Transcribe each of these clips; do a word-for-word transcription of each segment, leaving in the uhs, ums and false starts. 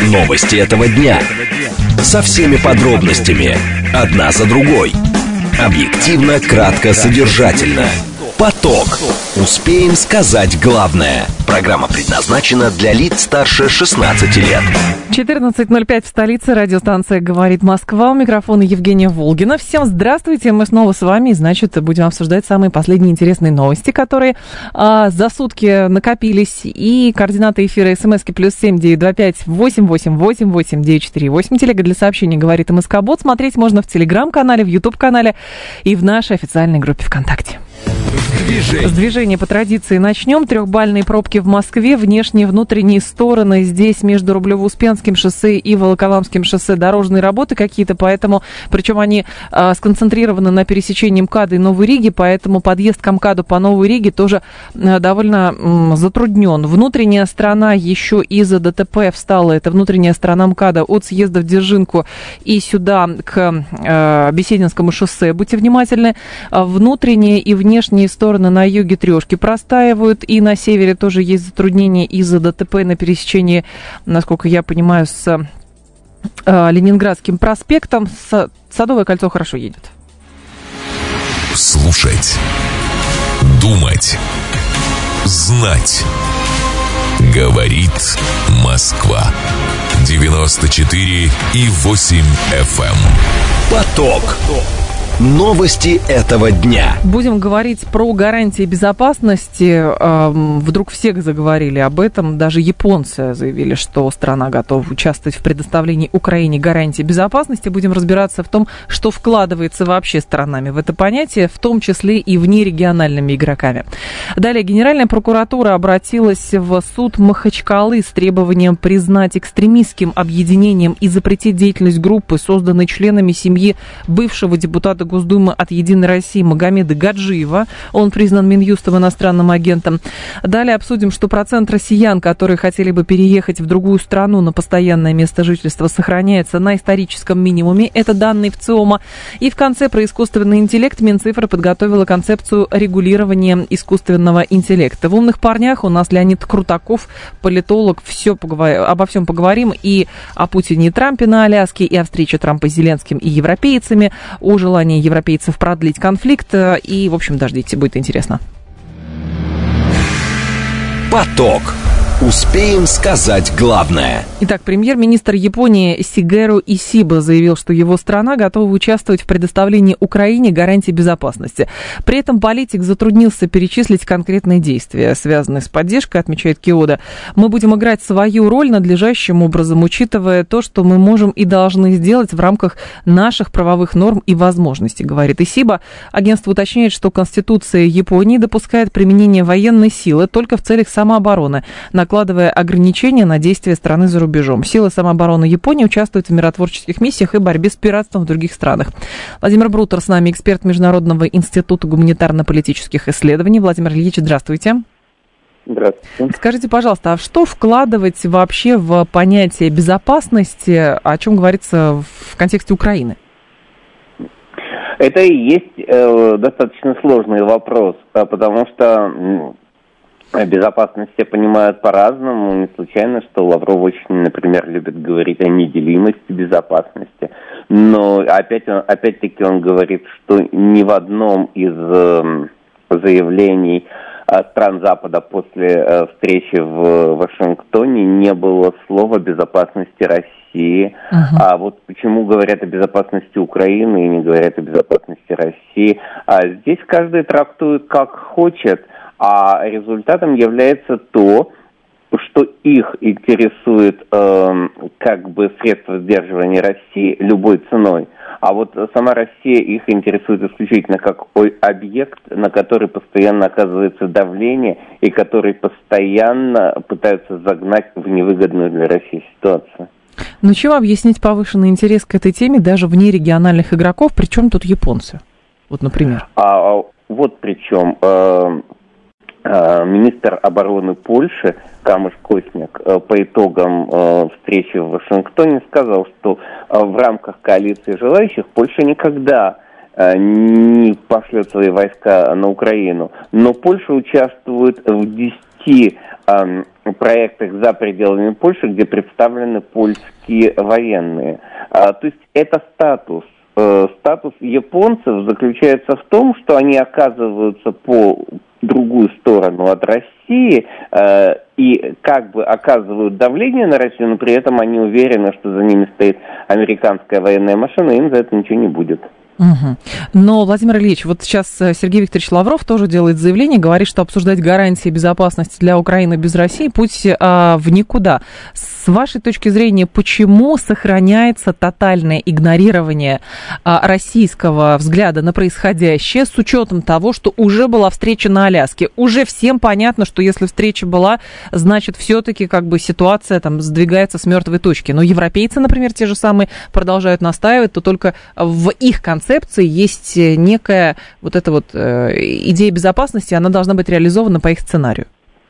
Новости этого дня. Со всеми подробностями. Одна за другой. Объективно, кратко, содержательно. Поток. Успеем сказать главное. Программа предназначена для лиц старше шестнадцати лет. четырнадцать ноль пять в столице. Радиостанция «Говорит Москва». У микрофона Евгения Волгина. Всем здравствуйте. Мы снова с вами. Значит, будем обсуждать самые последние интересные новости, которые а, за сутки накопились. И координаты эфира смски плюс семь девять два пять восемь восемь восемь восемь девять четыре восемь. Телега для сообщений «Говорит МСК-бот». Смотреть можно в Телеграм-канале, в Ютуб-канале и в нашей официальной группе ВКонтакте. Движение. С движения по традиции начнем. Трехбальные пробки в Москве, внешние и внутренние стороны. Здесь между Рублево-Успенским шоссе и Волоколамским шоссе дорожные работы какие-то, поэтому, причем они а, сконцентрированы на пересечении МКАДа и Новой Риги, поэтому подъезд к МКАДу по Новой Риге тоже а, довольно м, затруднен. Внутренняя сторона еще из-за ДТП встала. Это внутренняя сторона МКАДа от съезда в Дзержинку и сюда к а, Бесединскому шоссе. Будьте внимательны. А, внутренние и внешние стороны на юге трешки простаивают, и на севере тоже есть затруднения из-за ДТП на пересечении, насколько я понимаю, с э, Ленинградским проспектом. С, Садовое кольцо хорошо едет. Слушать, думать, знать. Говорит Москва. девяносто четыре и восемь эф эм. Поток. Новости этого дня. Будем говорить про гарантии безопасности. Вдруг все заговорили об этом. Даже японцы заявили, что страна готова участвовать в предоставлении Украине гарантий безопасности. Будем разбираться в том, что вкладывается вообще странами в это понятие, в том числе и внерегиональными игроками. Далее, Генеральная прокуратура обратилась в суд Махачкалы с требованием признать экстремистским объединением и запретить деятельность группы, созданной членами семьи бывшего депутата Госдумы от «Единой России» Магомеда Гаджиева. Он признан Минюстом иностранным агентом. Далее обсудим, что процент россиян, которые хотели бы переехать в другую страну на постоянное место жительства, сохраняется на историческом минимуме. Это данные ВЦИОМа. И в конце про искусственный интеллект. Минцифры подготовила концепцию регулирования искусственного интеллекта. В «Умных парнях» у нас Леонид Крутаков, политолог. Все поговор... Обо всем поговорим. И о Путине и Трампе на Аляске, и о встрече Трампа с Зеленским и европейцами, о желании европейцев продлить конфликт. И, в общем, дождите, будет интересно. Поток. Успеем сказать главное. Итак, премьер-министр Японии Сигеру Исиба заявил, что его страна готова участвовать в предоставлении Украине гарантий безопасности. При этом политик затруднился перечислить конкретные действия, связанные с поддержкой, отмечает Киода. Мы будем играть свою роль надлежащим образом, учитывая то, что мы можем и должны сделать в рамках наших правовых норм и возможностей, говорит Исиба. Агентство уточняет, что Конституция Японии допускает применение военной силы только в целях самообороны, накладывая ограничения на действия страны за рубежом. Силы самообороны Японии участвуют в миротворческих миссиях и борьбе с пиратством в других странах. Владимир Брутер с нами, эксперт Международного института гуманитарно-политических исследований. Владимир Ильич, здравствуйте. Здравствуйте. Скажите, пожалуйста, а что вкладывать вообще в понятие безопасности, о чем говорится в контексте Украины? Это и есть э, достаточно сложный вопрос, потому что безопасность все понимают по-разному. Не случайно, что Лавров очень, например, любит говорить о неделимости безопасности. Но опять, опять-таки он говорит, что ни в одном из э, заявлений э, стран Запада после э, встречи в Вашингтоне не было слова безопасности России. Uh-huh. А вот почему говорят о безопасности Украины и не говорят о безопасности России? А здесь каждый трактует как хочет. А результатом является то, что их интересует э, как бы средства сдерживания России любой ценой, а вот сама Россия их интересует исключительно как объект, на который постоянно оказывается давление и который постоянно пытаются загнать в невыгодную для России ситуацию. Но чем объяснить повышенный интерес к этой теме даже вне региональных игроков, причем тут японцы? Вот, например. А, вот причем... Э, Министр обороны Польши Камыш Косняк по итогам встречи в Вашингтоне сказал, что в рамках коалиции желающих Польша никогда не пошлет свои войска на Украину, но Польша участвует в десяти пяти э, проектах за пределами Польши, где представлены польские военные. А, то есть это статус. Э, статус японцев заключается в том, что они оказываются по другую сторону от России э, и как бы оказывают давление на Россию, но при этом они уверены, что за ними стоит американская военная машина, и им за это ничего не будет. Угу. Но, Владимир Ильич, вот сейчас Сергей Викторович Лавров тоже делает заявление, говорит, что обсуждать гарантии безопасности для Украины без России путь а, в никуда. С вашей точки зрения, почему сохраняется тотальное игнорирование а, российского взгляда на происходящее с учетом того, что уже была встреча на Аляске? Уже всем понятно, что если встреча была, значит, все-таки как бы ситуация там сдвигается с мертвой точки. Но европейцы, например, те же самые продолжают настаивать, то только в их концепции есть некая вот эта вот э, идея безопасности, она должна быть реализована по их сценарию.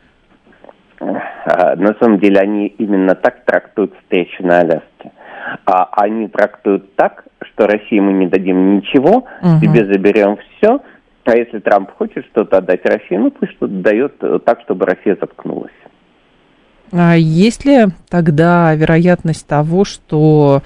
На самом деле они именно так трактуют встречу на Аляске. А они трактуют так, что России мы не дадим ничего, угу. себе заберем все, а если Трамп хочет что-то отдать России, ну пусть что-то дает так, чтобы Россия заткнулась. А есть ли тогда вероятность того, что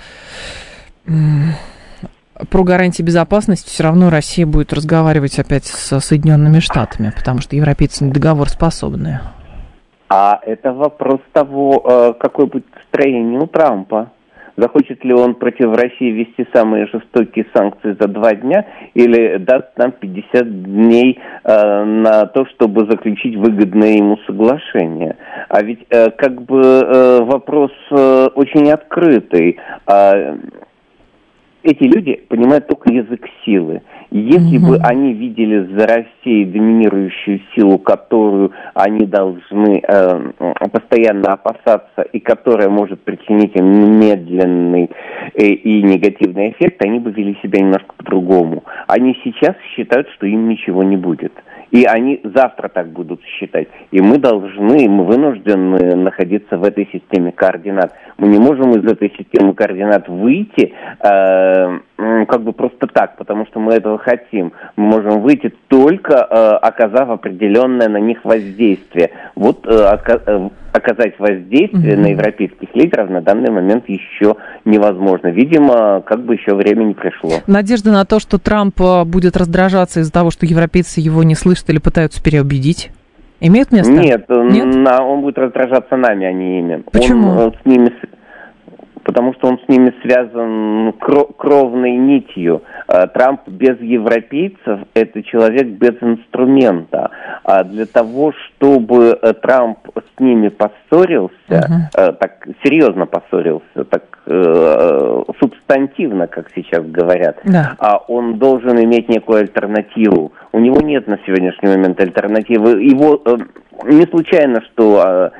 про гарантии безопасности все равно Россия будет разговаривать опять с Соединенными Штатами, потому что европейцы не договороспособные? А это вопрос того, какое будет настроение у Трампа. Захочет ли он против России ввести самые жестокие санкции за два дня или даст нам пятьдесят дней э, на то, чтобы заключить выгодное ему соглашение. А ведь э, как бы э, вопрос э, очень открытый. Э, эти люди понимают только язык силы. Если mm-hmm. бы они видели за Россией доминирующую силу, которую они должны э, постоянно опасаться и которая может причинить им немедленный э, и негативный эффект, они бы вели себя немножко по-другому. Они сейчас считают, что им ничего не будет. И они завтра так будут считать. И мы должны, мы вынуждены находиться в этой системе координат. Мы не можем из этой системы координат выйти э, как бы просто так, потому что мы этого хотим. Мы можем выйти только э, оказав определенное на них воздействие. Вот э, ока- оказать воздействие mm-hmm. на европейских лидеров на данный момент еще невозможно. Видимо, как бы еще время не пришло. Надежда на то, что Трамп будет раздражаться из-за того, что европейцы его не слышат или пытаются переубедить, имеет место? Нет, Нет? На, он будет раздражаться нами, а не ими. Почему? Он с ними... Потому что он с ними связан кровной нитью. Трамп без европейцев – это человек без инструмента. А для того, чтобы Трамп с ними поссорился, uh-huh. так серьезно поссорился, так э, субстантивно, как сейчас говорят, да. а он должен иметь некую альтернативу. У него нет на сегодняшний момент альтернативы. Его... Э, Не случайно, что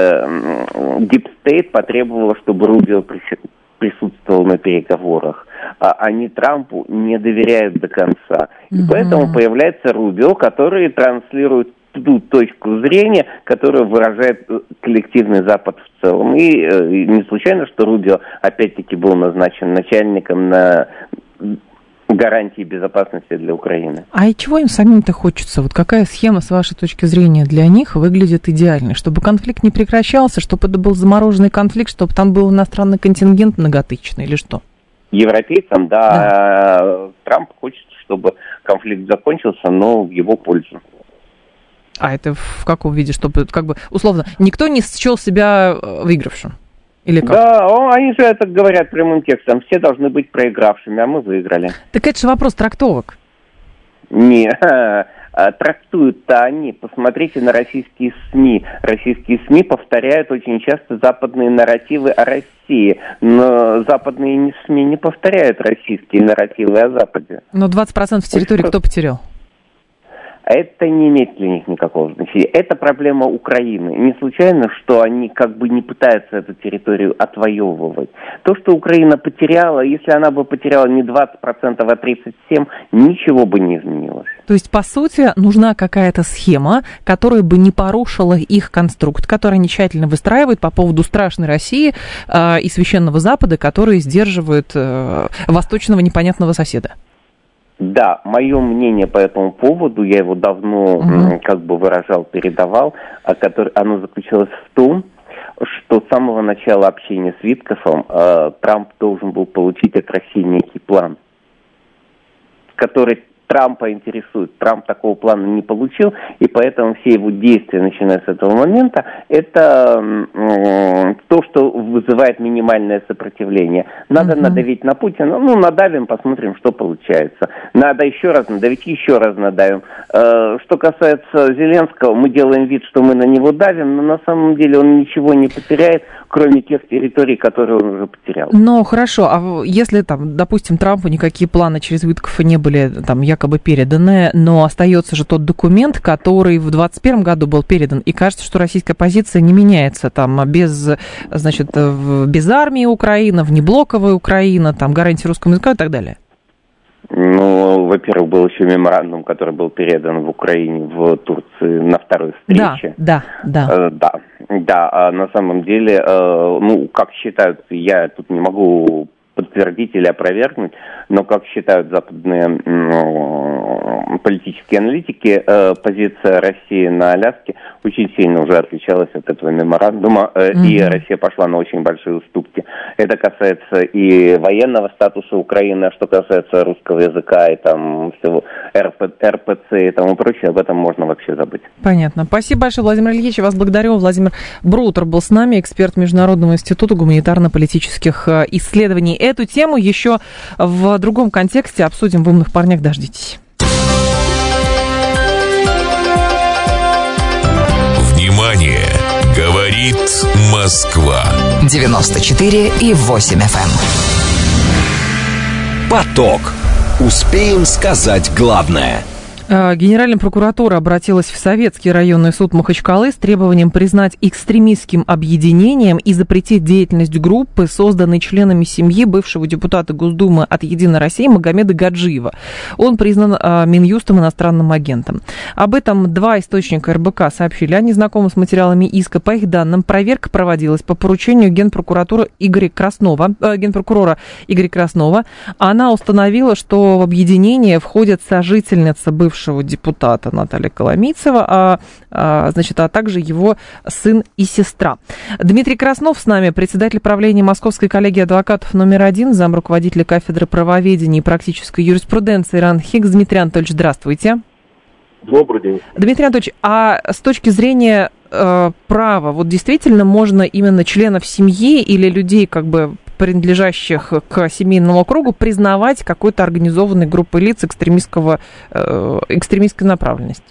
Deep State потребовало, чтобы Рубио присутствовал на переговорах. А они Трампу не доверяют до конца. И mm-hmm. поэтому появляется Рубио, который транслирует ту точку зрения, которая выражает коллективный Запад в целом. И, и не случайно, что Рубио опять-таки был назначен начальником на... гарантии безопасности для Украины. А и чего им самим-то хочется? Вот какая схема, с вашей точки зрения, для них выглядит идеальной? Чтобы конфликт не прекращался, чтобы это был замороженный конфликт, чтобы там был иностранный контингент многотысячный или что? Европейцам, да. да. Трамп хочет, чтобы конфликт закончился, но в его пользу. А это в каком виде? Чтобы, как бы, условно, никто не счел себя выигравшим? Или как? Да, о, они же это говорят прямым текстом. Все должны быть проигравшими, а мы выиграли. Так это же вопрос трактовок. Не, трактуют-то они. Посмотрите на российские СМИ. Российские СМИ повторяют очень часто западные нарративы о России. Но западные СМИ не повторяют российские нарративы о Западе. Но двадцать процентов территории кто потерял? Это не имеет для них никакого значения. Это проблема Украины. Не случайно, что они как бы не пытаются эту территорию отвоевывать. То, что Украина потеряла, если она бы потеряла не двадцать процентов, а тридцать семь процентов, ничего бы не изменилось. То есть, по сути, нужна какая-то схема, которая бы не порушила их конструкт, который они тщательно выстраивают по поводу страшной России э, и священного Запада, который сдерживает э, восточного непонятного соседа. Да, мое мнение по этому поводу, я его давно угу. как бы выражал, передавал, а который, оно заключалось в том, что с самого начала общения с Виткофом э, Трамп должен был получить от России некий план, который Трампа интересует. Трамп такого плана не получил, и поэтому все его действия, начиная с этого момента, это э, то, что вызывает минимальное сопротивление. Надо uh-huh. надавить на Путина, ну, надавим, посмотрим, что получается. Надо еще раз надавить, еще раз надавим. Э, что касается Зеленского, мы делаем вид, что мы на него давим, но на самом деле он ничего не потеряет, кроме тех территорий, которые он уже потерял. Ну, хорошо, а если, там, допустим, Трампу никакие планы через Виткофа не были, там, якобы переданы, но остается же тот документ, который в двадцать первом году был передан, и кажется, что российская позиция не меняется, там, без, значит, без армии Украина, внеблоковая Украина, там, гарантии русскому языку и так далее. Ну, во-первых, был еще меморандум, который был передан в Украине, в Турции на второй встрече. Да, да, да. Э, да, да, а на самом деле, э, ну, как считают, я тут не могу подтвердить или опровергнуть, но, как считают западные э, политические аналитики, э, позиция России на Аляске очень сильно уже отличалась от этого меморандума, э, mm-hmm. и Россия пошла на очень большие уступки. Это касается и военного статуса Украины, а что касается русского языка и там всего эр пэ цэ и тому прочее, об этом можно вообще забыть. Понятно. Спасибо большое, Владимир Ильич, я вас благодарю. Владимир Броутер был с нами, эксперт Международного института гуманитарно-политических исследований. Эту тему еще в другом контексте обсудим в «Умных парнях». Дождитесь. Внимание! Говорит Москва. девяносто четыре и восемь эф эм. Поток. Успеем сказать главное. Генеральная прокуратура обратилась в Советский районный суд Махачкалы с требованием признать экстремистским объединением и запретить деятельность группы, созданной членами семьи бывшего депутата Госдумы от «Единой России» Магомеда Гаджиева. Он признан Минюстом иностранным агентом. Об этом два источника эр бэ ка сообщили. Они знакомы с материалами иска. По их данным, проверка проводилась по поручению генпрокуратуры Игоря Краснова, э, генпрокурора Игоря Краснова. Она установила, что в объединение входят сожительница бывшего депутата Наталья Коломийцева, а, а, значит, а также его сын и сестра. Дмитрий Краснов с нами, председатель правления Московской коллегии адвокатов номер один, зам руководителя кафедры правоведения и практической юриспруденции РАНХИКС. Дмитрий Анатольевич, здравствуйте. Добрый день. Дмитрий Анатольевич, а с точки зрения э, права, вот действительно можно именно членов семьи или людей, как бы принадлежащих к семейному кругу, признавать какой-то организованной группой лиц экстремистского, э, экстремистской направленности?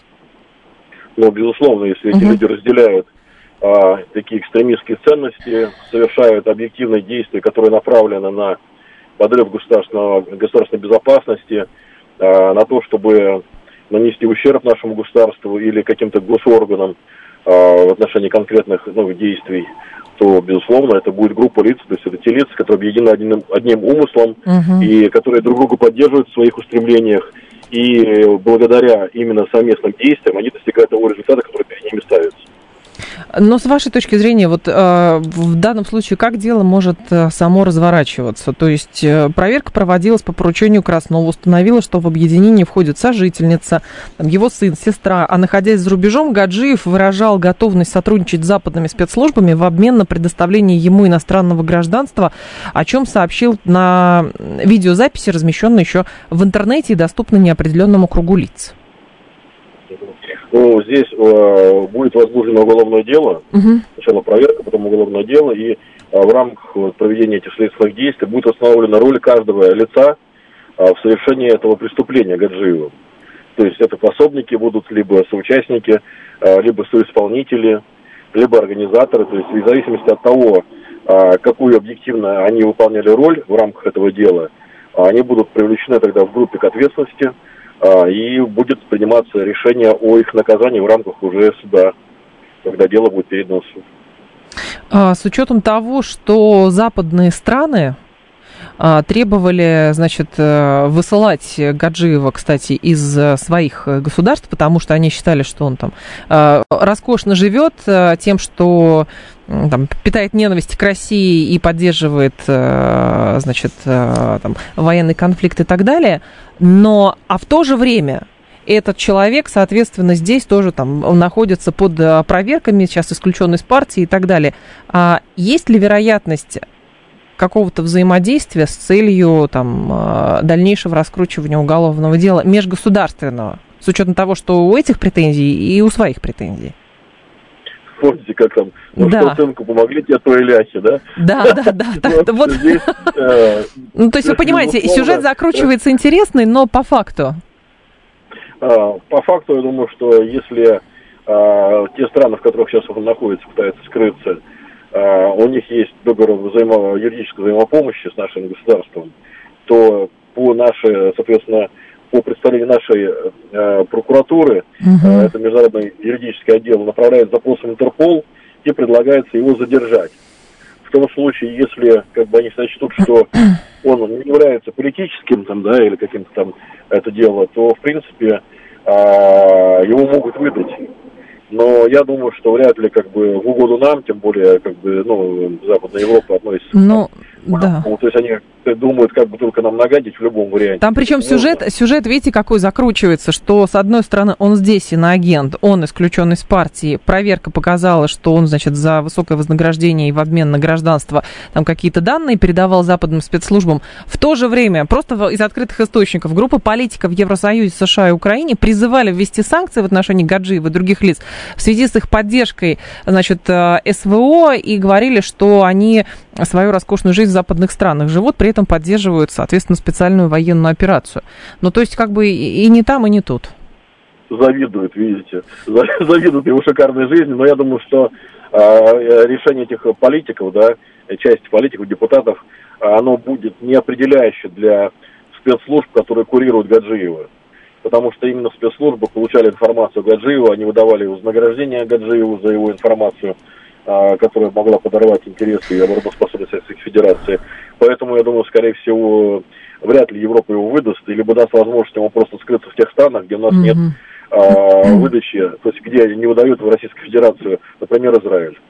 Ну, безусловно, если эти uh-huh. люди разделяют а, такие экстремистские ценности, совершают объективные действия, которые направлены на подрыв государственного, государственной безопасности, а, на то, чтобы нанести ущерб нашему государству или каким-то госорганам а, в отношении конкретных ну, действий, то, безусловно, это будет группа лиц, то есть это те лица, которые объединены одним, одним умыслом uh-huh. и которые друг друга поддерживают в своих устремлениях, и благодаря именно совместным действиям они достигают того результата, который перед ними ставится. Но с вашей точки зрения, вот э, в данном случае, как дело может э, само разворачиваться? То есть э, проверка проводилась по поручению Краснова, установила, что в объединение входит сожительница, там, его сын, сестра, а находясь за рубежом, Гаджиев выражал готовность сотрудничать с западными спецслужбами в обмен на предоставление ему иностранного гражданства, о чем сообщил на видеозаписи, размещенной еще в интернете и доступной неопределенному кругу лиц. Ну, здесь э, будет возбуждено уголовное дело, uh-huh. сначала проверка, потом уголовное дело, и э, в рамках вот, проведения этих следственных действий будет установлена роль каждого лица э, в совершении этого преступления Гаджиева. То есть это пособники будут либо соучастники, э, либо соисполнители, либо организаторы, то есть в зависимости от того, э, какую объективно они выполняли роль в рамках этого дела, э, они будут привлечены тогда в группе к ответственности, и будет приниматься решение о их наказании в рамках уже суда, когда дело будет передано в суд. С учетом того, что западные страны требовали, значит, высылать Гаджиева, кстати, из своих государств, потому что они считали, что он там роскошно живет тем, что там, питает ненависть к России и поддерживает, значит, там, военный конфликт и так далее. Но, а в то же время этот человек, соответственно, здесь тоже там находится под проверками, сейчас исключен из партии и так далее. А есть ли вероятность какого-то взаимодействия с целью там, дальнейшего раскручивания уголовного дела межгосударственного, с учетом того, что у этих претензий и у своих претензий? Помните, как там, ну да. что сынку помогли, тебе то и ляхи, да? Да, да, да. Вот. Ну, то есть, вы понимаете, сюжет закручивается интересный, но по факту... По факту, я думаю, что если а, те страны, в которых сейчас он находится, пытаются скрыться, а, у них есть договор взаимо, юридической взаимопомощи с нашим государством, то по нашей, соответственно, по представлению нашей а, прокуратуры, uh-huh. а, это международный юридический отдел, направляет запрос в Интерпол и предлагается его задержать. В том случае, если как бы они сочтут, что он не является политическим там, да, или каким-то там это дело, то в принципе а, его могут выдать. Но я думаю, что вряд ли как бы в угоду нам, тем более как бы ну Западная Европа относится. Ну, там, да. То есть они думают, как бы только нам нагадить в любом варианте. Там причем сюжет, сюжет, видите, какой закручивается, что с одной стороны он здесь иноагент, он исключен из партии, проверка показала, что он, значит, за высокое вознаграждение и в обмен на гражданство там какие-то данные передавал западным спецслужбам. В то же время, просто из открытых источников, группа политиков в Евросоюзе, США и Украине призывали ввести санкции в отношении Гаджиева и других лиц в связи с их поддержкой, значит, СВО, и говорили, что они свою роскошную жизнь в западных странах живут, при этом поддерживают, соответственно, специальную военную операцию. Ну, то есть, как бы и не там, и не тут. Завидуют, видите. Завидуют его шикарной жизни, но я думаю, что э, решение этих политиков, да, части политиков, депутатов, оно будет неопределяющее для спецслужб, которые курируют Гаджиева. Потому что именно спецслужбы получали информацию Гаджиева, они выдавали вознаграждение Гаджиеву за его информацию, которая могла подорвать интересы и обороноспособность Российской Федерации. Поэтому, я думаю, скорее всего, вряд ли Европа его выдаст, либо даст возможность ему просто скрыться в тех странах, где у нас mm-hmm. нет а, выдачи, то есть где не выдают в Российскую Федерацию, например, Израиль.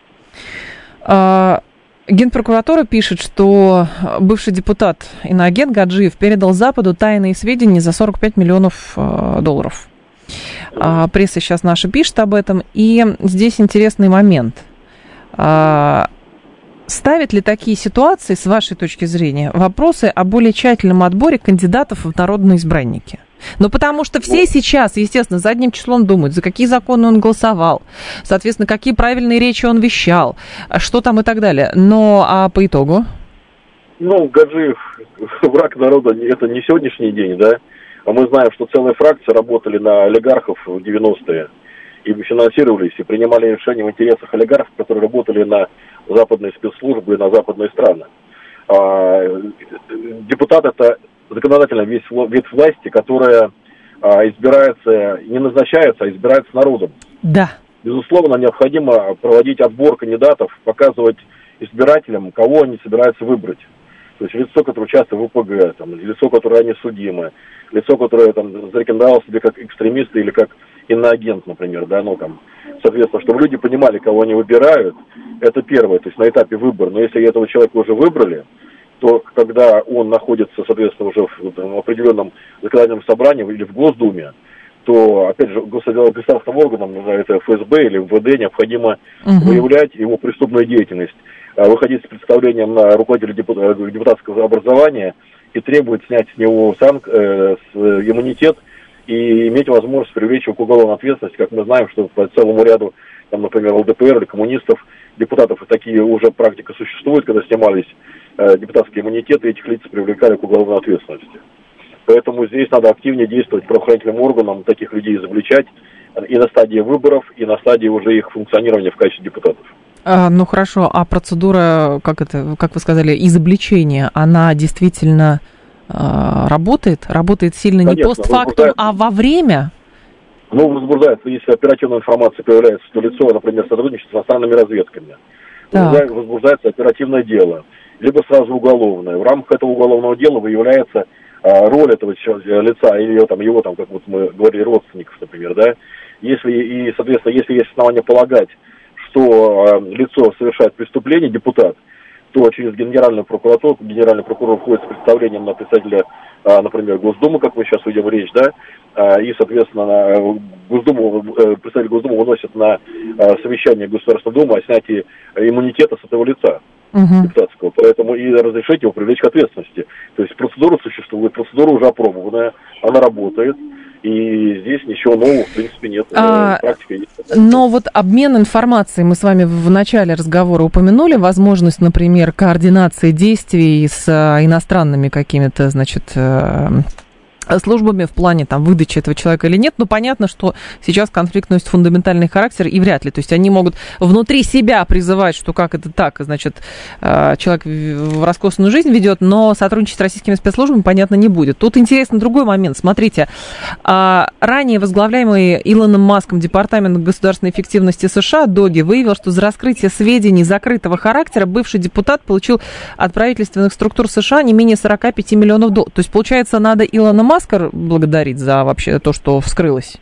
А... Генпрокуратура пишет, что бывший депутат иноагент Гаджиев передал Западу тайные сведения за сорок пять миллионов долларов. А, пресса сейчас наша пишет об этом. И здесь интересный момент. А, ставят ли такие ситуации, с вашей точки зрения, вопросы о более тщательном отборе кандидатов в народные избранники? Ну, потому что все сейчас, естественно, задним числом думают, за какие законы он голосовал, соответственно, какие правильные речи он вещал, что там и так далее. Но, а по итогу? Ну, Гаджиев, враг народа, это не сегодняшний день, да? А мы знаем, что целые фракции работали на олигархов в девяностые, и финансировались, и принимали решения в интересах олигархов, которые работали на западные спецслужбы и на западные страны. А, депутат – это законодательная ветвь власти, которая а, избирается, не назначается, а избирается народом. Да. Безусловно, необходимо проводить отбор кандидатов, показывать избирателям, кого они собираются выбрать. То есть лицо, которое участвует в ВПГ, там, лицо, которое не судимо, лицо, которое там зарекомендовало себя как экстремист или как иноагент, например, да, ну там, соответственно, чтобы люди понимали, кого они выбирают, это первое, то есть на этапе выбора. Но если этого человека уже выбрали, то когда он находится, соответственно, уже в, в определенном законодательном собрании или в Госдуме, то, опять же, государственным органам, это эф эс бэ или эм вэ дэ, необходимо угу. выявлять его преступную деятельность, выходить с представлением на руководителя депутатского образования и требовать снять с него санк, э, с, иммунитет и иметь возможность привлечь его к уголовной ответственности. Как мы знаем, что по целому ряду, там, например, эл дэ пэ эр или коммунистов, депутатов, и такие уже практика существует, когда снимались э, депутатские иммунитеты, этих лиц привлекали к уголовной ответственности. Поэтому здесь надо активнее действовать правоохранительным органам, таких людей изобличать и на стадии выборов, и на стадии уже их функционирования в качестве депутатов. А, ну хорошо, а процедура, как это, как вы сказали, изобличения, она действительно а, работает? Работает сильно не Конечно, постфактум, а во время? Ну, возбуждается, если оперативная информация появляется, что лицо, например, сотрудничает с иностранными разведками. Возбуждается, возбуждается оперативное дело. либо сразу уголовное. В рамках этого уголовного дела выявляется а, роль этого лица или его, там, его там, как вот мы говорили, родственников, например, да. Если, и, соответственно, если есть основания полагать, что а, лицо совершает преступление, депутат, то через Генеральную прокуратуру, генеральный прокурор входит с представлением на председателя, а, например, Госдумы, как мы сейчас ведем речь, да, а, и, соответственно, на Госдуму, представитель Госдумы выносит на а, совещание Государственной Думы о снятии иммунитета с этого лица. Uh-huh. Депутатского, поэтому и разрешить его привлечь к ответственности. То есть процедура существует, процедура уже опробованная, она работает, и здесь ничего нового, в принципе, нет. А, практика есть. Но вот обмен информацией, мы с вами в начале разговора упомянули, возможность, например, координации действий с иностранными какими-то, значит, службами в плане там выдачи этого человека или нет, но понятно, что сейчас конфликт носит фундаментальный характер и вряд ли, то есть они могут внутри себя призывать, что как это так, значит, человек в роскошную жизнь ведет, но сотрудничать с российскими спецслужбами, понятно, не будет. Тут интересный другой момент, смотрите, ранее возглавляемый Илоном Маском Департамент государственной эффективности США, Доги, выявил, что за раскрытие сведений закрытого характера бывший депутат получил от правительственных структур США не менее сорок пять миллионов долларов. То есть, получается, надо Илона Маска Маска благодарить за вообще то, что вскрылось?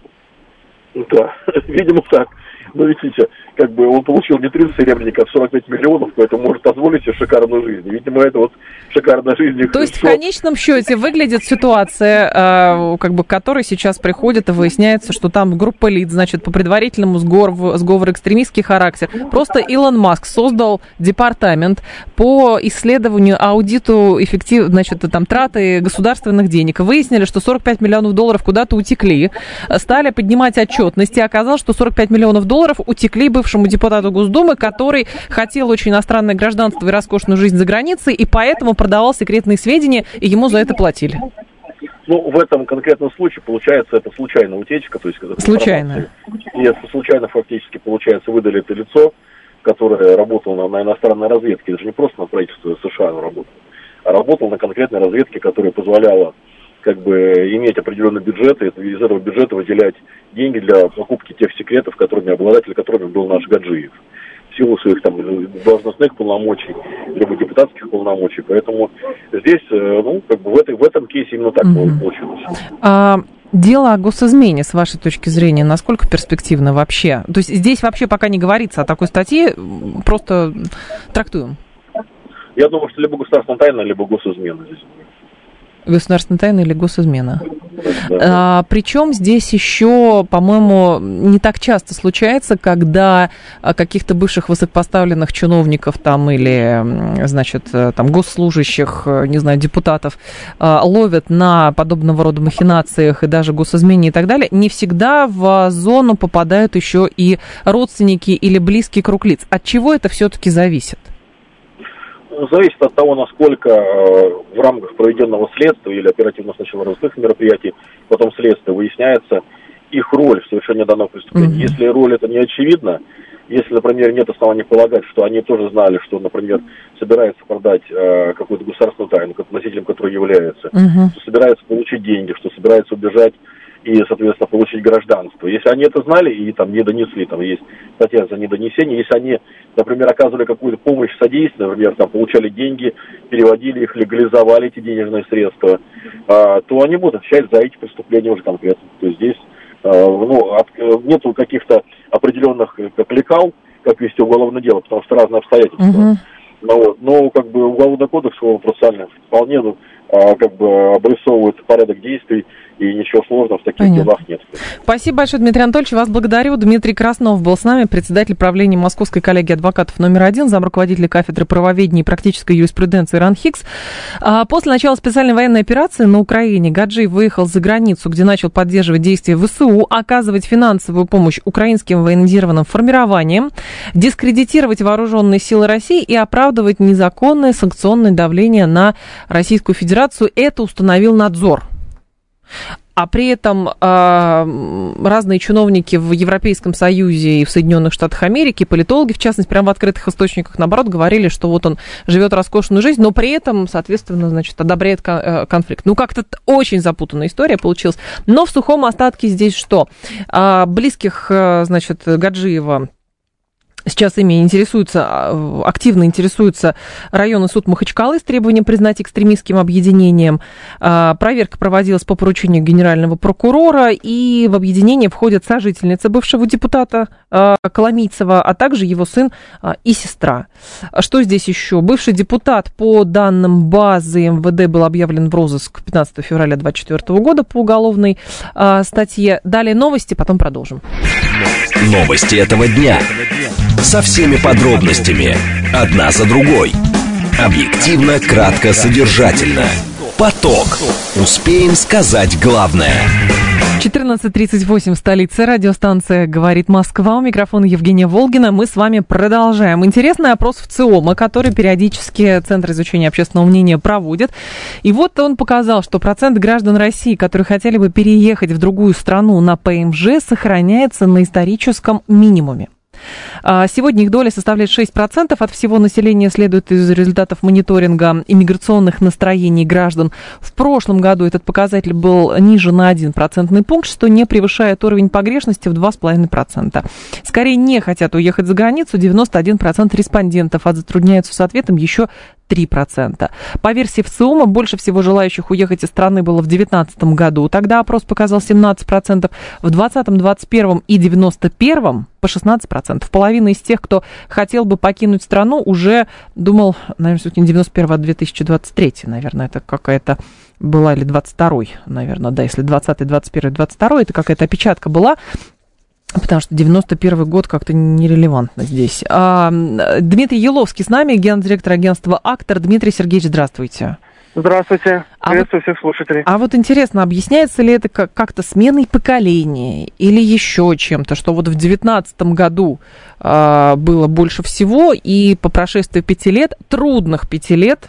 Да, видимо так. Но видите, как бы он получил не тридцать серебряников, а сорок пять миллионов, поэтому может позволить себе шикарную жизнь. Видимо, это вот шикарная жизнь. То есть, в конечном счете, выглядит ситуация, э, как бы, к которой сейчас приходит и выясняется, что там группа лиц, значит, по предварительному сговору, сговору экстремистский характер. Просто Илон Маск создал департамент по исследованию, аудиту эффектив, значит, там, траты государственных денег. Выяснили, что сорок пять миллионов долларов куда-то утекли. Стали поднимать отчетность, и оказалось, что сорок пять миллионов долларов утекли бывшему депутату Госдумы, который хотел очень иностранное гражданство и роскошную жизнь за границей, и поэтому продавал секретные сведения, и ему за это платили. Ну, в этом конкретном случае, получается, это случайная утечка. То есть, случайно. Если случайно фактически, получается, выдали это лицо, которое работало на, на иностранной разведке, это же не просто на правительство США работало, а работал на конкретной разведке, которая позволяла как бы иметь определенный бюджет, и из этого бюджета выделять деньги для покупки тех секретов, которыми обладатель которыми был наш Гаджиев. В силу своих там должностных полномочий, либо депутатских полномочий. Поэтому здесь, ну, как бы в, этой, в этом кейсе именно так mm-hmm. получилось. А, дело о госизмене, с вашей точки зрения, насколько перспективно вообще? То есть здесь вообще пока не говорится о такой статье, просто трактуем. Я думаю, что либо государственная тайна, либо госизмена здесь. Государственная тайна или госизмена. Да. А, причем здесь еще, по-моему, не так часто случается, когда каких-то бывших высокопоставленных чиновников там или, значит, там госслужащих, не знаю, депутатов ловят на подобного рода махинациях и даже госизмене и так далее. Не всегда в зону попадают еще и родственники или близкий круг лиц. От чего это все-таки зависит? Зависит от того, насколько э, в рамках проведенного следствия или оперативно-розыскных мероприятий, потом следствие выясняется их роль в совершении данного преступления. Mm-hmm. Если роль это не очевидна, если, например, нет оснований полагать, что они тоже знали, что, например, собирается продать э, какую-то государственную тайну, носителем которой является, mm-hmm. что собирается получить деньги, что собирается убежать и, соответственно, получить гражданство. Если они это знали и там не донесли, там есть статья за недонесение, если они, например, оказывали какую-то помощь, содействие, например, там получали деньги, переводили их, легализовали эти денежные средства, а, то они будут отвечать за эти преступления уже конкретно. То есть здесь а, ну, от, нету каких-то определенных как лекал, как вести уголовное дело, потому что разные обстоятельства. Uh-huh. Но, вот, но как бы уголовный кодекс процессуальный вполне ну, а, как бы обрисовывает порядок действий, и ничего сложного в таких Понятно. делах нет. Спасибо большое, Дмитрий Анатольевич. Вас благодарю. Дмитрий Краснов был с нами, председатель правления Московской коллегии адвокатов номер один, замруководителя кафедры правоведения и практической юриспруденции РАН ХИКС. После начала специальной военной операции на Украине Гаджиев выехал за границу, где начал поддерживать действия ВСУ, оказывать финансовую помощь украинским военизированным формированиям, дискредитировать вооруженные силы России и оправдывать незаконное санкционное давление на Российскую Федерацию. Это установил надзор. А при этом э, разные чиновники в Европейском Союзе и в Соединенных Штатах Америки, политологи, в частности, прямо в открытых источниках, наоборот, говорили, что вот он живет роскошную жизнь, но при этом, соответственно, значит, одобряет конфликт. Ну, как-то очень запутанная история получилась. Но в сухом остатке здесь что? Э, близких, э, значит, Гаджиева Сейчас ими интересуется, активно интересуется районный суд Махачкалы с требованием признать экстремистским объединением. Проверка проводилась по поручению генерального прокурора, и в объединение входят сожительница бывшего депутата Коломийцева, а также его сын и сестра. Что здесь еще? Бывший депутат, по данным базы эм вэ дэ, был объявлен в розыск пятнадцатого февраля двадцать четвёртого года по уголовной статье. Далее новости, потом продолжим. Новости этого дня. Со всеми подробностями. Одна за другой. Объективно, кратко, содержательно. Поток. Успеем сказать главное. четырнадцать тридцать восемь в столице. Радиостанция «Говорит Москва». У микрофона Евгения Волгина. Мы с вами продолжаем. Интересный опрос в ЦИОМа, который периодически Центр изучения общественного мнения проводит. И вот он показал, что процент граждан России, которые хотели бы переехать в другую страну на пэ эм жэ, сохраняется на историческом минимуме. Сегодня их доля составляет шесть процентов от всего населения, следует из результатов мониторинга иммиграционных настроений граждан. В прошлом году этот показатель был ниже на один процентный пункт, что не превышает уровень погрешности в два с половиной процента. Скорее не хотят уехать за границу девяносто один процент респондентов, а затрудняются с ответом еще три процента. По версии ВЦИОМа, больше всего желающих уехать из страны было в две тысячи девятнадцатом году. Тогда опрос показал семнадцать процентов. В двадцатом, двадцать первом и девяносто первом по шестнадцать процентов. Половина из тех, кто хотел бы покинуть страну, уже думал, наверное, все-таки не девяносто первый, а две тысячи двадцать третий, наверное, это какая-то была, или двадцать второй, наверное, да, если двадцатый, двадцать первый, двадцать второй, это какая-то опечатка была. Потому что девяносто первый год как-то нерелевантно здесь. А, Дмитрий Еловский с нами, гендиректор агентства «Актор». Дмитрий Сергеевич, здравствуйте. Здравствуйте. Приветствую а вот, всех слушателей. А вот интересно, объясняется ли это как-то сменой поколения или еще чем-то, что вот в девятнадцатом году а, было больше всего, и по прошествии пяти лет, трудных пяти лет,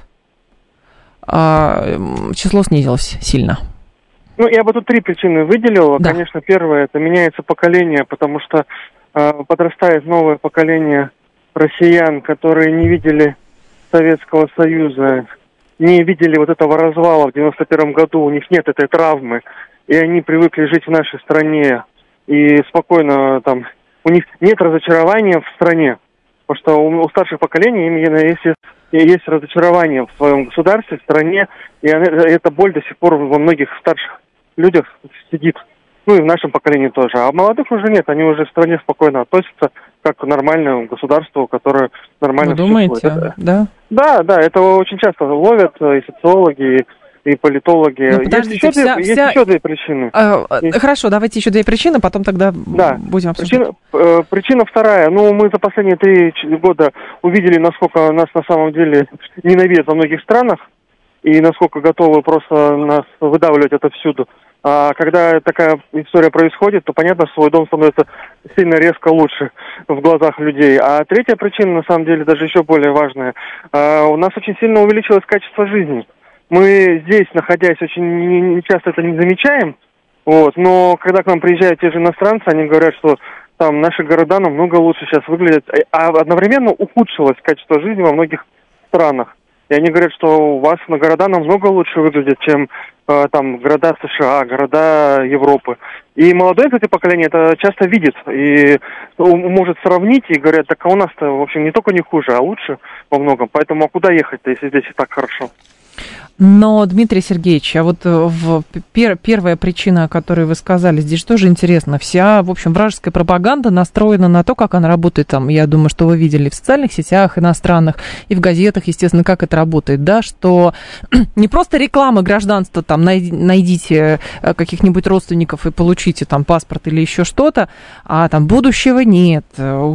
а, число снизилось сильно? Ну, я бы тут три причины выделил. Да. Конечно, первое, это меняется поколение, потому что э, подрастает новое поколение россиян, которые не видели Советского Союза, не видели вот этого развала в девяносто первом году, у них нет этой травмы, и они привыкли жить в нашей стране, и спокойно там, у них нет разочарования в стране, потому что у, у старших поколений именно есть, есть разочарование в своем государстве, в стране, и она, эта боль до сих пор во многих старших людях сидит, ну и в нашем поколении тоже. А молодых уже нет, они уже в стране спокойно относятся как к нормальному государству, которое нормально существует. Вы существует. думаете, да? Да, да, это очень часто ловят и социологи, и политологи. Ну, есть еще, вся, две, есть вся... еще две причины. А, есть... Хорошо, давайте еще две причины, потом тогда да. будем обсуждать. Причина, э, причина вторая. Ну, мы за последние три года увидели, насколько нас на самом деле ненавидят во многих странах, и насколько готовы просто нас выдавливать отовсюду. А когда такая история происходит, то понятно, что свой дом становится сильно резко лучше в глазах людей. А третья причина, на самом деле, даже еще более важная. А, у нас очень сильно увеличилось качество жизни. Мы здесь, находясь, очень не часто это не замечаем. Вот, но когда к нам приезжают те же иностранцы, они говорят, что там наши города намного лучше сейчас выглядят. А одновременно ухудшилось качество жизни во многих странах. И они говорят, что у вас на города намного лучше выглядят, чем э, там города США, города Европы. И молодое, кстати, поколение это часто видит и ну, может сравнить, и говорят, так а у нас-то, в общем, не только не хуже, а лучше во многом. Поэтому а куда ехать-то, если здесь и так хорошо? Но, Дмитрий Сергеевич, а вот в пер, первая причина, о которой вы сказали, здесь тоже интересно. Вся, в общем, вражеская пропаганда настроена на то, как она работает там. Я думаю, что вы видели в социальных сетях иностранных и в газетах, естественно, как это работает, да, что не просто реклама гражданства, там, найдите каких-нибудь родственников и получите там паспорт или еще что-то, а там будущего нет,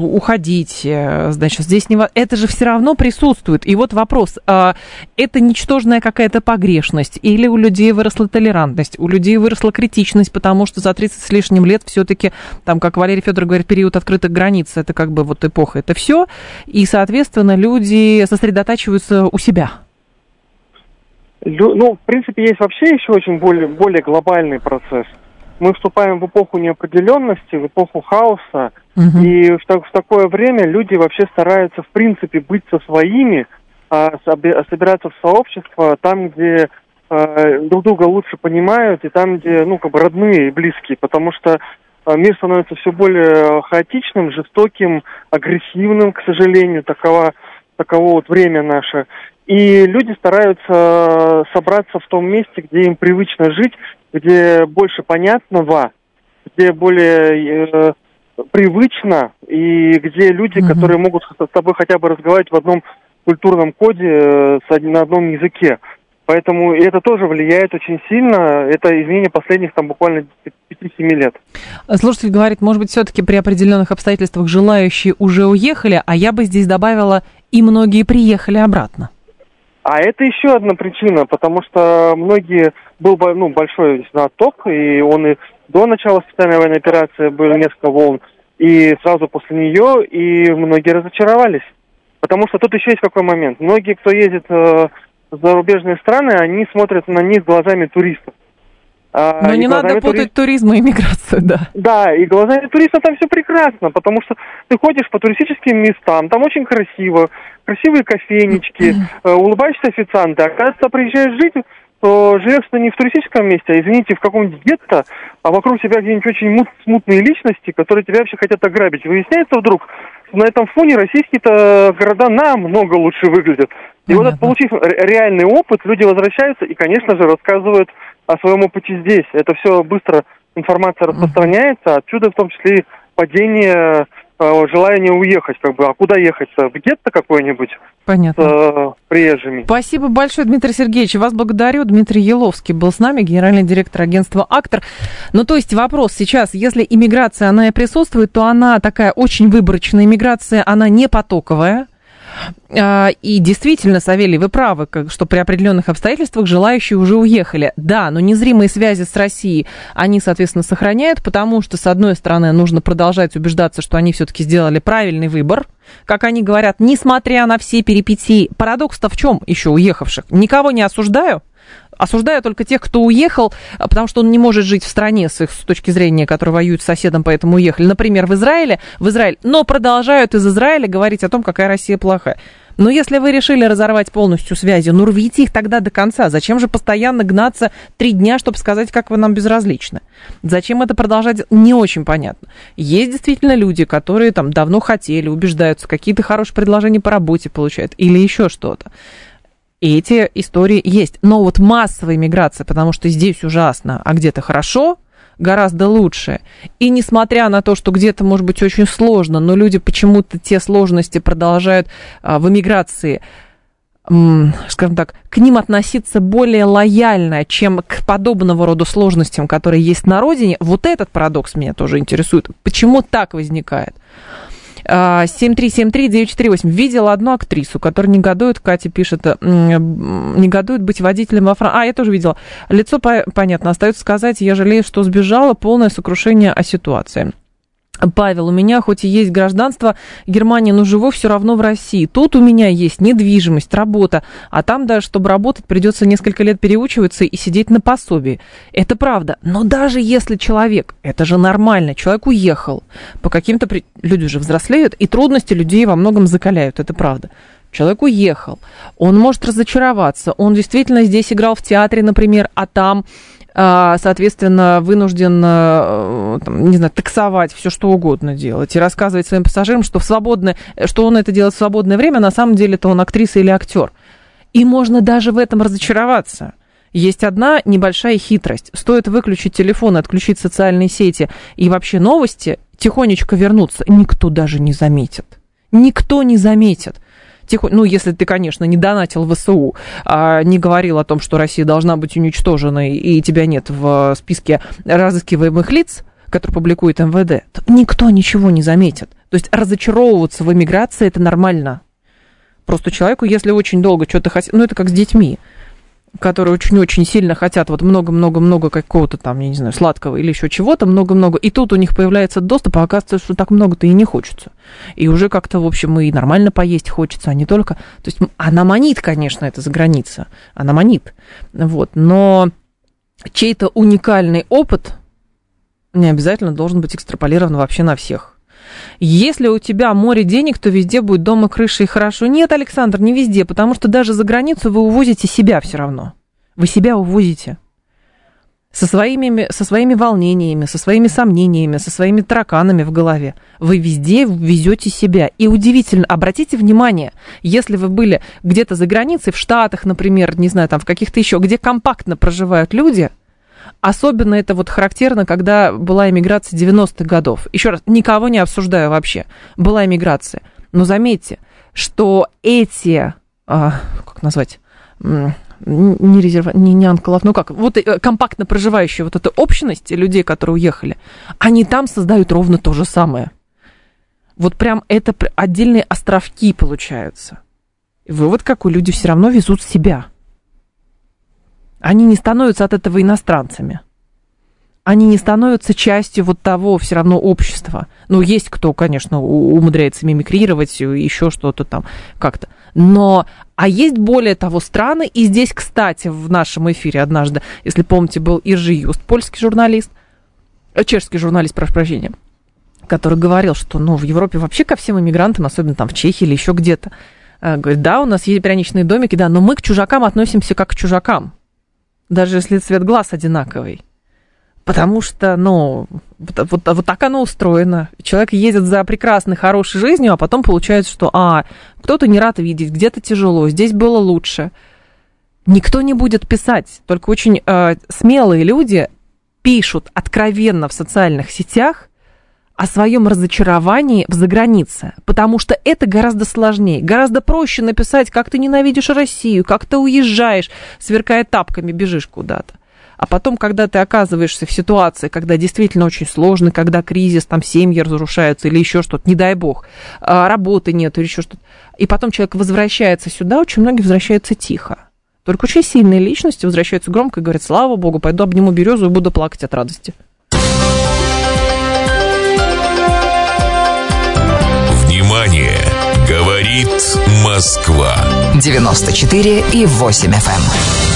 уходите, значит, здесь не... Это же все равно присутствует. И вот вопрос, это ничтожная какая-то погрешность, или у людей выросла толерантность, у людей выросла критичность, потому что за тридцать с лишним лет все-таки, там, как Валерий Федоров говорит, период открытых границ, это как бы вот эпоха, это все, и, соответственно, люди сосредотачиваются у себя. Ну, в принципе, есть вообще еще очень более, более глобальный процесс. Мы вступаем в эпоху неопределенности, в эпоху хаоса, угу. и в, так, в такое время люди вообще стараются, в принципе, быть со своими, собираться в сообщество там, где э, друг друга лучше понимают, и там, где, ну, как бы родные и близкие, потому что э, мир становится все более хаотичным, жестоким, агрессивным, к сожалению, такова, таково вот время наше. И люди стараются собраться в том месте, где им привычно жить, где больше понятного, где более э, привычно, и где люди, mm-hmm. которые могут с тобой хотя бы разговаривать в одном культурном коде, э, на одном языке. Поэтому это тоже влияет очень сильно. Это изменение последних там буквально пяти-семи лет. Слушатель говорит, может быть, все-таки при определенных обстоятельствах желающие уже уехали, а я бы здесь добавила, и многие приехали обратно. А это еще одна причина, потому что многие... Был ну, большой отток, и он и до начала специальной военной операции был несколько волн, и сразу после нее, и многие разочаровались. Потому что тут еще есть какой момент. Многие, кто ездит э, в зарубежные страны, они смотрят на них глазами туристов. А, Но не надо путать турист... туризм и миграцию, да. Да, и глазами туриста там все прекрасно, потому что ты ходишь по туристическим местам, там очень красиво, красивые кофейнички, э, улыбающиеся официанты. А когда ты приезжаешь жить, то живешь ты не в туристическом месте, а, извините, в каком-нибудь гетто, а вокруг тебя где-нибудь очень мут, смутные личности, которые тебя вообще хотят ограбить. Выясняется вдруг, что на этом фоне российские-то города намного лучше выглядят. И Понятно. Вот, получив реальный опыт, люди возвращаются и, конечно же, рассказывают о своем опыте здесь. Это все быстро, информация распространяется, отсюда в том числе и падение э, желания уехать, как бы. А куда ехать-то? В гетто какое-нибудь? Понятно. С э, приезжими. Спасибо большое, Дмитрий Сергеевич. Вас благодарю. Дмитрий Еловский был с нами, генеральный директор агентства «Актор». Ну, то есть вопрос сейчас, если иммиграция, она и присутствует, то она такая очень выборочная иммиграция, она не потоковая. И действительно, Савелий, вы правы, что при определенных обстоятельствах желающие уже уехали. Да, но незримые связи с Россией они, соответственно, сохраняют, потому что, с одной стороны, нужно продолжать убеждаться, что они все-таки сделали правильный выбор. Как они говорят, несмотря на все перипетии. Парадокс-то в чем еще уехавших? Никого не осуждаю. Осуждаю только тех, кто уехал, потому что он не может жить в стране с их с точки зрения, которые воюют с соседом, поэтому уехали. Например, в Израиле, в Израиль, но продолжают из Израиля говорить о том, какая Россия плохая. Но если вы решили разорвать полностью связи, ну рвите их тогда до конца. Зачем же постоянно гнаться три дня, чтобы сказать, как вы нам безразличны? Зачем это продолжать, не очень понятно. Есть действительно люди, которые там давно хотели, убеждаются, какие-то хорошие предложения по работе получают или еще что-то. И эти истории есть. Но вот массовая миграция, потому что здесь ужасно, а где-то хорошо, гораздо лучше. И несмотря на то, что где-то, может быть, очень сложно, но люди почему-то те сложности продолжают а, в эмиграции, м, скажем так, к ним относиться более лояльно, чем к подобного рода сложностям, которые есть на родине. Вот этот парадокс меня тоже интересует. Почему так возникает? семь три семь три девять четыре восемь. Видела одну актрису, которая негодует, Катя пишет, негодует быть водителем во Франции. А, я тоже видела. Лицо, понятно, остается сказать, я жалею, что сбежала, полное сокрушение о ситуации. Павел, у меня хоть и есть гражданство Германии, но живу все равно в России. Тут у меня есть недвижимость, работа, а там даже, чтобы работать, придется несколько лет переучиваться и сидеть на пособии. Это правда. Но даже если человек, это же нормально, человек уехал, по каким-то... При... Люди же взрослеют, и трудности людей во многом закаляют, это правда. Человек уехал, он может разочароваться, он действительно здесь играл в театре, например, а там... соответственно, вынужден, там, не знаю, таксовать, все что угодно делать, и рассказывать своим пассажирам, что, в свободное, что он это делает в свободное время, а на самом деле-то он актриса или актер. И можно даже в этом разочароваться. Есть одна небольшая хитрость. Стоит выключить телефон, отключить социальные сети и вообще новости, тихонечко вернуться, никто даже не заметит. Никто не заметит. Ну, если ты, конечно, не донатил в ВСУ, а не говорил о том, что Россия должна быть уничтожена, и тебя нет в списке разыскиваемых лиц, который публикует эм вэ дэ, то никто ничего не заметит. То есть разочаровываться в эмиграции – это нормально. Просто человеку, если очень долго что-то хотят... Ну, это как с детьми, которые очень-очень сильно хотят вот много-много-много какого-то там, я не знаю, сладкого или еще чего-то, много-много, и тут у них появляется доступ, а оказывается, что так много-то и не хочется. И уже как-то, в общем, и нормально поесть хочется, а не только... То есть она манит, конечно, это за граница, она манит, вот, но чей-то уникальный опыт не обязательно должен быть экстраполирован вообще на всех. Если у тебя море денег, то везде будет дом и крыша и хорошо. Нет, Александр, не везде, потому что даже за границу вы увозите себя все равно. Вы себя увозите. со своими, со своими волнениями, со своими сомнениями, со своими тараканами в голове. Вы везде везете себя. И удивительно, обратите внимание, если вы были где-то за границей, в Штатах, например, не знаю, там в каких-то еще, где компактно проживают люди, особенно это вот характерно, когда была эмиграция девяностых годов. Еще раз, никого не обсуждаю вообще. Была эмиграция. Но заметьте, что эти, а, как назвать... не резерва, не, не анклав, ну как, вот компактно проживающая вот эта общность людей, которые уехали, они там создают ровно то же самое. Вот прям это отдельные островки получаются. И вывод какой, люди все равно везут себя. Они не становятся от этого иностранцами. Они не становятся частью вот того все равно общества. Ну, есть кто, конечно, умудряется мимикрировать, еще что-то там как-то. Но, а есть более того страны, и здесь, кстати, в нашем эфире однажды, если помните, был Иржи Юст, польский журналист, чешский журналист, прошу прощения, который говорил, что, ну, в Европе вообще ко всем иммигрантам, особенно там в Чехии или еще где-то, говорит, да, у нас есть пряничные домики, да, но мы к чужакам относимся как к чужакам, даже если цвет глаз одинаковый. Потому что, ну, вот, вот, вот так оно устроено. Человек едет за прекрасной, хорошей жизнью, а потом получается, что, а, кто-то не рад видеть, где-то тяжело, здесь было лучше. Никто не будет писать, только очень э, смелые люди пишут откровенно в социальных сетях о своем разочаровании в загранице, потому что это гораздо сложнее, гораздо проще написать, как ты ненавидишь Россию, как ты уезжаешь, сверкая тапками, бежишь куда-то. А потом, когда ты оказываешься в ситуации, когда действительно очень сложно, когда кризис, там семьи разрушаются или еще что-то, не дай бог, работы нет или еще что-то, и потом человек возвращается сюда, очень многие возвращаются тихо. Только очень сильные личности возвращаются громко и говорят, слава богу, пойду обниму березу и буду плакать от радости. Внимание! Говорит Москва. девяносто четыре и восемь эф эм.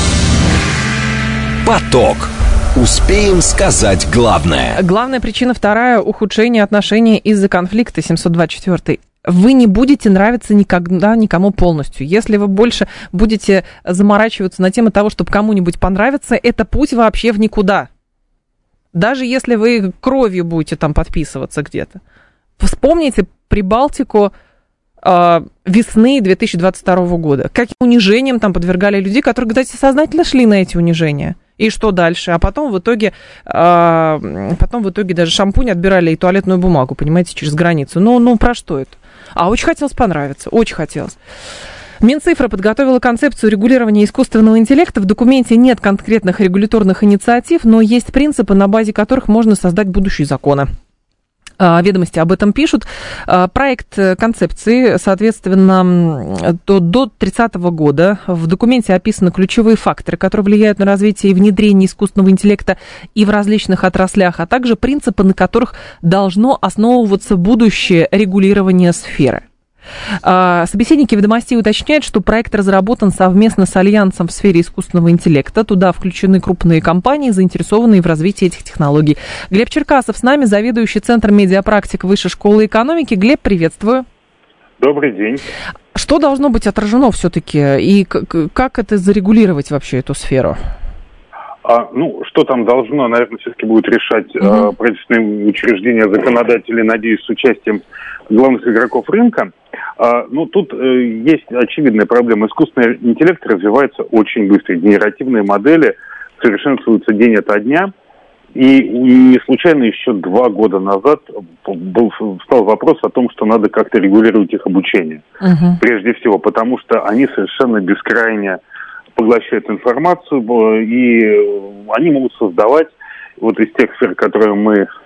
Поток. Успеем сказать главное. Главная причина вторая – ухудшение отношений из-за конфликта, семьсот двадцать четыре. Вы не будете нравиться никогда никому полностью. Если вы больше будете заморачиваться на тему того, чтобы кому-нибудь понравиться, это путь вообще в никуда. Даже если вы кровью будете там подписываться где-то. Вспомните Прибалтику э, весны две тысячи двадцать второго года. Каким унижением там подвергали людей, которые, кстати, сознательно шли на эти унижения. И что дальше? А потом в итоге, э, потом в итоге даже шампунь отбирали и туалетную бумагу, понимаете, через границу. Ну, ну, про что это? А очень хотелось понравиться, очень хотелось. Минцифра подготовила концепцию регулирования искусственного интеллекта. В документе нет конкретных регуляторных инициатив, но есть принципы, на базе которых можно создать будущие законы. Ведомости об этом пишут. Проект концепции, соответственно, до, до тридцатого года. В документе описаны ключевые факторы, которые влияют на развитие и внедрение искусственного интеллекта и в различных отраслях, а также принципы, на которых должно основываться будущее регулирование сферы. Собеседники «Ведомостей» уточняют, что проект разработан совместно с Альянсом в сфере искусственного интеллекта. Туда включены крупные компании, заинтересованные в развитии этих технологий. Глеб Черкасов с нами, заведующий Центром медиапрактик Высшей школы экономики. Глеб, приветствую. Добрый день. Что должно быть отражено все-таки и как это зарегулировать вообще эту сферу? А, ну, что там должно, наверное, все-таки будет решать угу. э, правительственные учреждения, законодатели, надеюсь, с участием главных игроков рынка. А, ну, тут э, есть очевидная проблема. Искусственный интеллект развивается очень быстро. Генеративные модели совершенствуются день ото дня. И не случайно еще два года назад был, встал вопрос о том, что надо как-то регулировать их обучение. Угу. Прежде всего, потому что они совершенно бескрайне поглощают информацию, и они могут создавать, вот из тех сфер, которые мы э,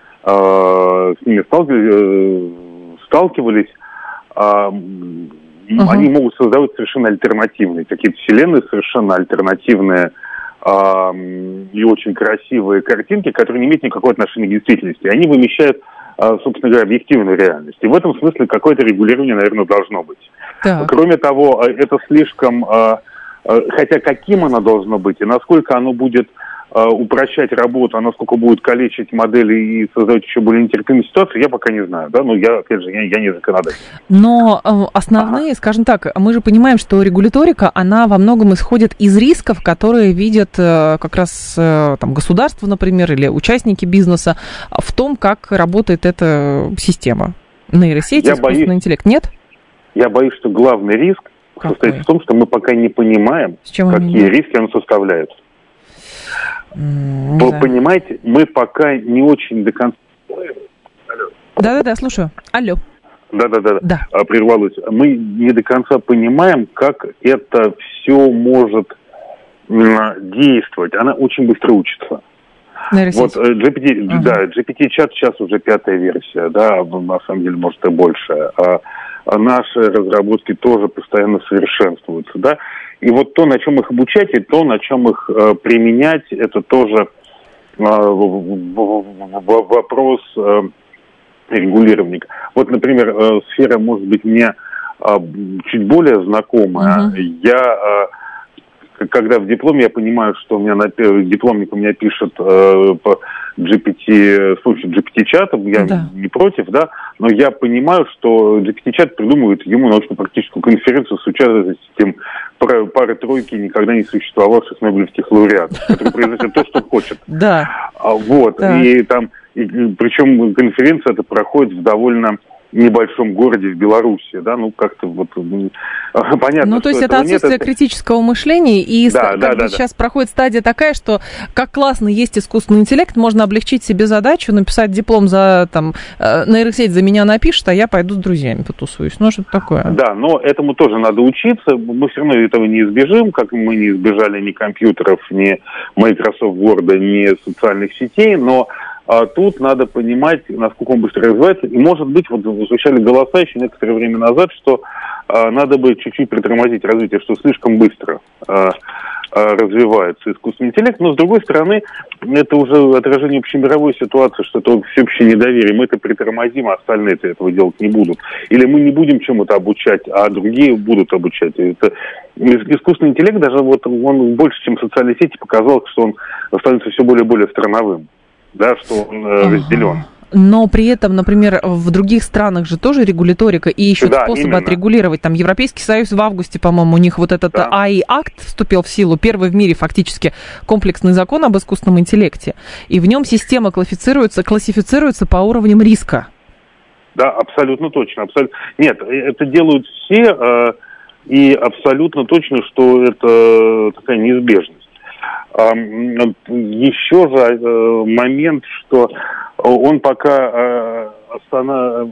с ними сталкивались, сталкивались э, uh-huh. они могут создавать совершенно альтернативные, какие-то вселенные, совершенно альтернативные э, и очень красивые картинки, которые не имеют никакого отношения к действительности. Они вымещают, э, собственно говоря, объективную реальность. И в этом смысле какое-то регулирование, наверное, должно быть. Так. Кроме того, это слишком... Э, Хотя каким оно должно быть и насколько оно будет э, упрощать работу, а насколько будет калечить модели и создавать еще более нетерпимые ситуации, я пока не знаю, да, но я, опять же, я, я не законодатель. Но э, основные, ага. скажем так, мы же понимаем, что регуляторика, она во многом исходит из рисков, которые видят э, как раз э, там государство, например, или участники бизнеса в том, как работает эта система. Нейросети, я искусственный боюсь, интеллент, нет? Я боюсь, что главный риск Какой? состоит в том, что мы пока не понимаем, какие риски он составляет. Mm, Вы да. понимаете, мы пока не очень до конца... Да-да-да, слушаю. Алло. Да-да-да, да. прервалось. Мы не до конца понимаем, как это все может действовать. Она очень быстро учится. Вот джи пи ти, uh-huh. да, джи пи ти-чат сейчас уже пятая версия, да, на самом деле, может, и больше. А, а наши разработки тоже постоянно совершенствуются, да. И вот то, на чем их обучать, и то, на чем их э, применять, это тоже э, вопрос э, регулирования. Вот, например, э, сфера, может быть, мне э, чуть более знакомая. Uh-huh. Я... Э, Когда в дипломе я понимаю, что у меня на дипломник у меня пишет э, по джи пи ти, с помощью джи пи ти-чата, я да. не против, да, но я понимаю, что джи пи ти-чат придумывает ему научно-практическую конференцию с участием пары-тройки никогда не существовавших нобелевских лауреатов, которые произносят то, что хочет. Да. Вот, и там, причем конференция эта проходит в довольно небольшом городе в Беларуси, да, ну как-то вот понятно. Ну то есть это отсутствие нет, критического мышления, и да, как да, бы да, сейчас да. проходит стадия такая, что как классно есть искусственный интеллект, можно облегчить себе задачу, написать диплом за там нейросеть за меня напишет, а я пойду с друзьями потусуюсь, ну что-то такое. Да, но этому тоже надо учиться, мы все равно этого не избежим, как мы не избежали ни компьютеров, ни Microsoft Word, ни социальных сетей, но А тут надо понимать, насколько он быстро развивается. И, может быть, вот звучали голоса еще некоторое время назад, что а, надо бы чуть-чуть притормозить развитие, что слишком быстро а, а, развивается искусственный интеллект. Но, с другой стороны, это уже отражение общемировой ситуации, что это всеобщее недоверие. Мы это притормозим, а остальные-то этого делать не будут. Или мы не будем чему-то обучать, а другие будут обучать. Это... Искусственный интеллект, даже вот он больше, чем социальные сети, показал, что он становится все более и более страновым. Да, что он э, разделен. Но при этом, например, в других странах же тоже регуляторика и ищут да, способы именно. отрегулировать. Там Европейский Союз в августе, по-моему, у них вот этот да. эй ай Act вступил в силу, первый в мире фактически комплексный закон об искусственном интеллекте. И в нем система классифицируется, классифицируется по уровням риска. Да, абсолютно точно. Абсолютно. Нет, это делают все, э, и абсолютно точно, что это такая неизбежность. Еще же момент, что он пока останов...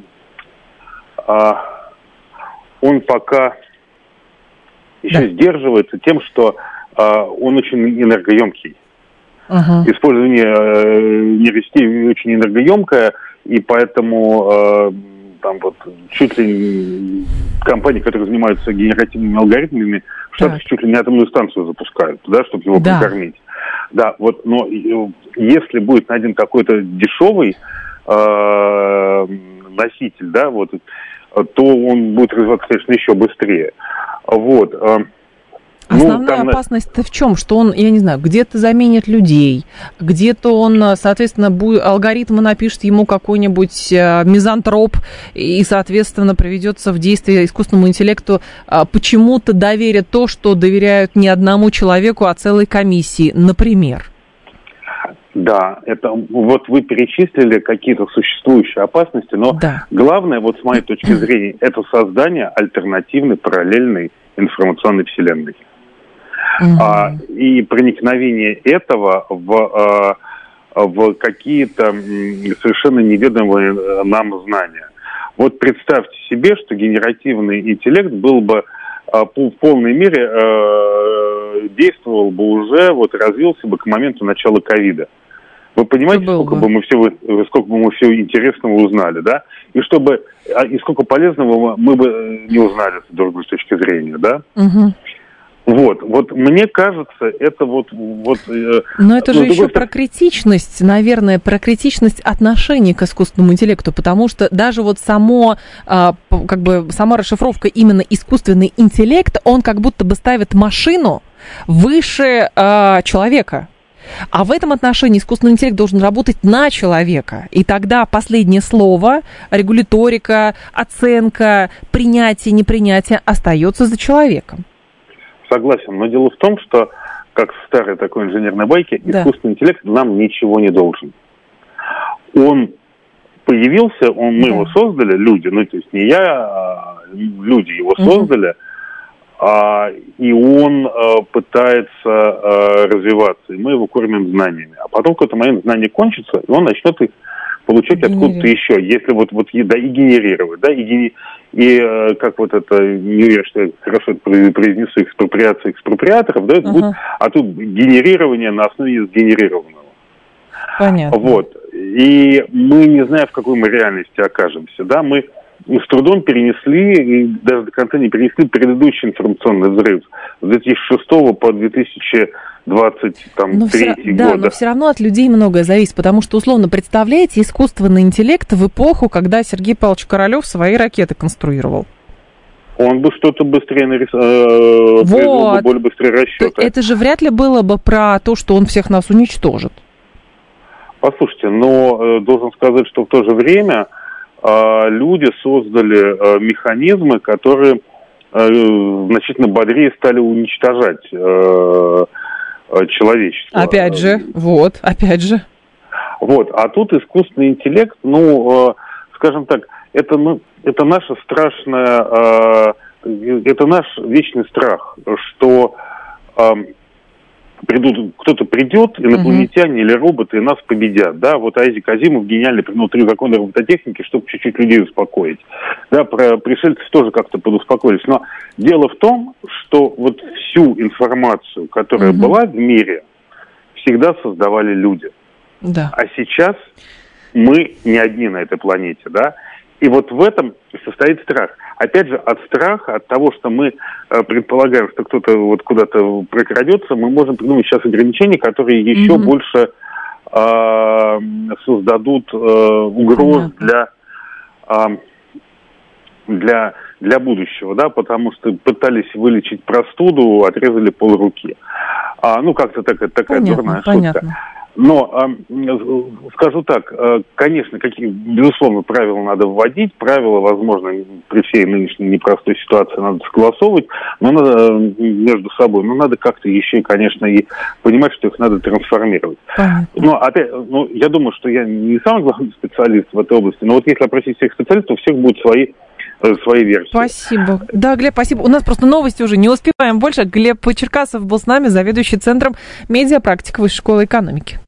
он пока еще да. сдерживается тем, что он очень энергоемкий. Uh-huh. Использование нейросетей очень энергоемкое, и поэтому там вот чуть ли компании, которые занимаются генеративными алгоритмами, в Штатах чуть ли не атомную станцию запускают, да, чтобы его да. прокормить. Да, вот, но если будет найден какой-то дешевый э, носитель, да, вот, то он будет развиваться, конечно, еще быстрее. Вот. Основная ну, там... опасность-то в чем? Что он, я не знаю, где-то заменит людей, где-то он, соответственно, будет, алгоритмы напишет ему какой-нибудь э, мизантроп и, соответственно, приведется в действие искусственному интеллекту, э, почему-то доверят то, что доверяют не одному человеку, а целой комиссии, например. Да, это вот вы перечислили какие-то существующие опасности, но да. главное, вот с моей точки зрения, это создание альтернативной параллельной информационной вселенной. Mm-hmm. А, и проникновение этого в, а, в какие-то совершенно неведомые нам знания. Вот представьте себе, что генеративный интеллект был бы а, в полной мере а, действовал бы уже, вот развился бы к моменту начала ковида. Вы понимаете, сколько бы мы всего, сколько бы мы всего интересного узнали, да? И чтобы и сколько полезного мы бы не узнали с другой точки зрения, да? Угу. Вот, вот мне кажется, это вот... вот Но это же ну, еще другой... про критичность, наверное, про критичность отношений к искусственному интеллекту, потому что даже вот само, как бы, сама расшифровка именно искусственный интеллект, он как будто бы ставит машину выше человека. А в этом отношении искусственный интеллект должен работать на человека. И тогда последнее слово, регуляторика, оценка, принятие, непринятие остается за человеком. Согласен, но дело в том, что, как в старой такой инженерной байке, да. искусственный интеллект нам ничего не должен. Он появился, он, мы да. его создали, люди, ну то есть не я, а люди его угу. создали, а, и он а, пытается а, развиваться, и мы его кормим знаниями. А потом в какой-то момент знания кончатся, и он начнет их получать откуда-то еще, если вот, вот да, и генерировать, да, и, гени... и э, как вот это, не уверен, что я хорошо это произнесу, экспроприация экспроприаторов, да, это uh-huh. будет, а тут генерирование на основе сгенерированного. Понятно. Вот, и мы не знаем, в какой мы реальности окажемся, да, мы с трудом перенесли, и даже до конца не перенесли предыдущий информационный взрыв с две тысячи шестого по две тысячи двадцать третий год. Да, но все равно от людей многое зависит, потому что, условно, представляете искусственный интеллект в эпоху, когда Сергей Павлович Королёв свои ракеты конструировал? Он бы что-то быстрее нарисовал, вот. произвел бы более быстрые расчеты. Это же вряд ли было бы про то, что он всех нас уничтожит. Послушайте, но должен сказать, что в то же время люди создали механизмы, которые значительно бодрее стали уничтожать человечество. Опять же, вот, опять же. Вот, а тут искусственный интеллект, ну, скажем так, это, ну, это наша страшная, это наш вечный страх, что придут, кто-то придет, инопланетяне uh-huh. или роботы, и нас победят, да, вот Айзек Азимов гениально придумал три закона робототехники, чтобы чуть-чуть людей успокоить, да, про пришельцев тоже как-то подуспокоились, но дело в том, что вот всю информацию, которая uh-huh. была в мире, всегда создавали люди, да. а сейчас мы не одни на этой планете, да, и вот в этом состоит страх. Опять же, от страха, от того, что мы э, предполагаем, что кто-то вот куда-то прокрадется, мы можем придумать сейчас ограничения, которые еще mm-hmm. больше э, создадут э, угроз mm-hmm. для, э, для, для будущего, да, потому что пытались вылечить простуду, отрезали полруки. А, ну, как-то так, такая понятно, дурная понятно. шутка. Но э, скажу так, э, конечно, какие, безусловно, правила надо вводить, правила, возможно, при всей нынешней непростой ситуации надо согласовывать, но надо между собой, но надо как-то еще, конечно, и понимать, что их надо трансформировать. Понятно. Но опять, ну, я думаю, что я не самый главный специалист в этой области, но вот если опросить всех специалистов, у всех будут свои свои версии. Спасибо. Да, Глеб, спасибо. У нас просто новости уже не успеваем больше. Глеб Черкасов был с нами, заведующий Центром медиапрактик Высшей школы экономики.